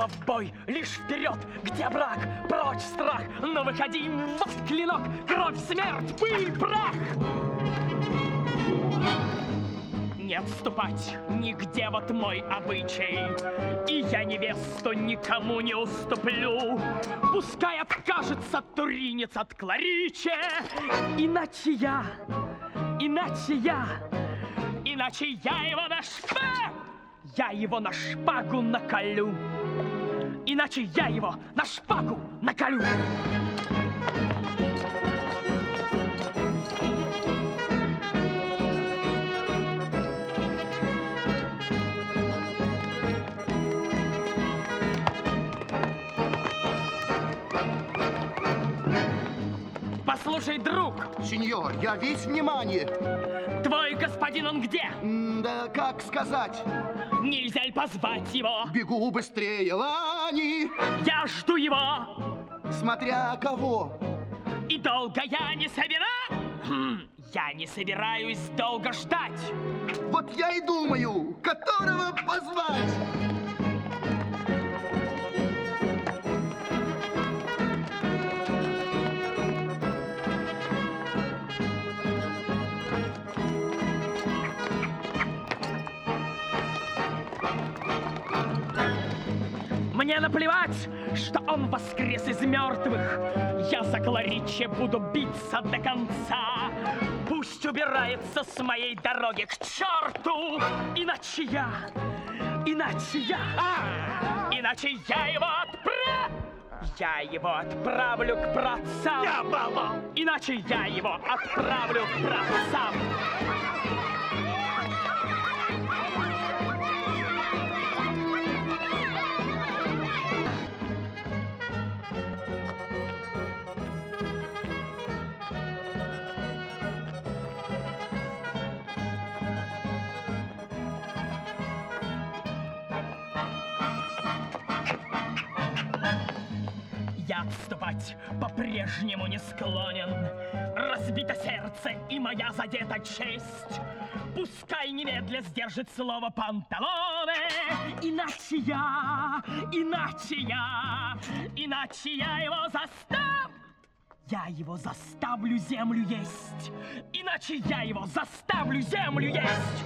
Дело в бой, лишь вперед, где враг, прочь страх, но выходи, вот клинок, кровь, смерть, пыль, прах. Не отступать нигде, вот мой обычай, и я невесту никому не уступлю. Пускай откажется туринец от Клариче, иначе я его на шпагу наколю. Иначе я его на шпагу наколю. Послушай, друг. Сеньор, я весь внимание. Твой господин, он где? Да как сказать? Нельзя ли позвать его? Бегу быстрее, Лани. Я жду его. Смотря кого. И долго я не Я не собираюсь долго ждать. Вот я и думаю, которого позвать. Мне наплевать, что он воскрес из мертвых. Я за Клариче буду биться до конца. Пусть убирается с моей дороги к черту. Иначе я его отправлю к праотцам. Иначе я его отправлю к праотцам. Я отступать по-прежнему не склонен. Разбито сердце и моя задета честь. Пускай немедля сдержит слово Панталоне. Иначе я его заставлю землю есть. Иначе я его заставлю землю есть.